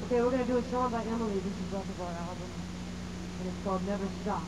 Okay, we're going to do a song by Emily. This is off of our album, and it's called Never Stop.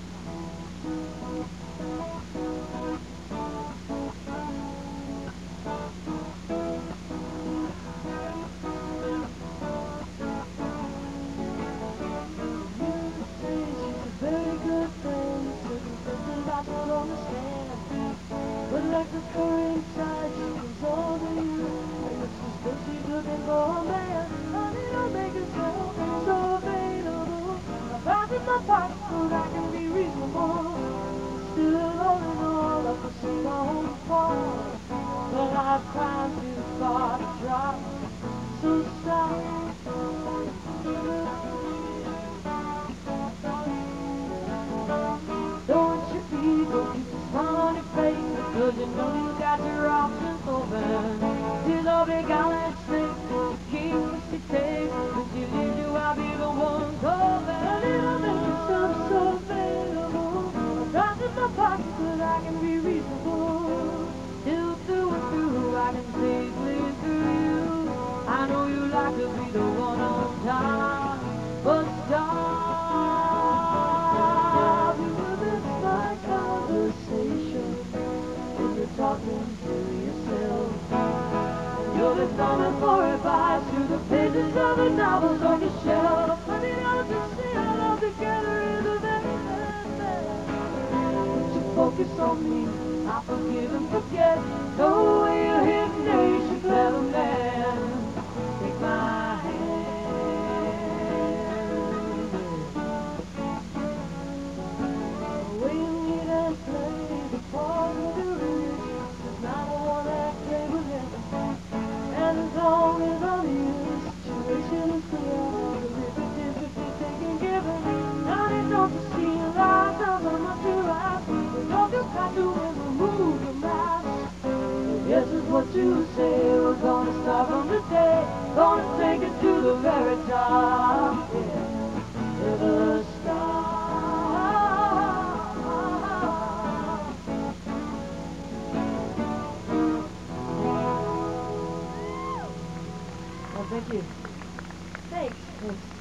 But like the current tide, she comes over you. And it's just that she's looking for a man. Honey, don't make herself so available. I'm back in my pocket, but I can be reasonable. Still alone and all, I can see my home apart. But I've climbed too far to drop. So stop. Don't you be, don't keep a smile on your face, because you know you got your options open. Till I'll be gallant snake, the king must be taken. Until you, I'll be the one coming. A little make yourself so available. I'm not in my pocket, but I can be reasonable. Till through and through, I can safely through you. I know you like to be the one on time, but stop. Talking to yourself. You'll be thumbing for advice through the pages of the novels on your shelf. I mean, I'll just say it all together in the But you focus on me, I forgive and forget. No way you're hidden days, you clever man. Take my hand. The way you need and play the part of the rich. As long as I'm in this situation is clear, the difference is taking given. Now they don't you see life doesn't much to rise. We all just got to remove the mask. This is what you say. We're gonna start from today. Gonna take it to the very top. Yeah. Never stop. Thank you. Thanks.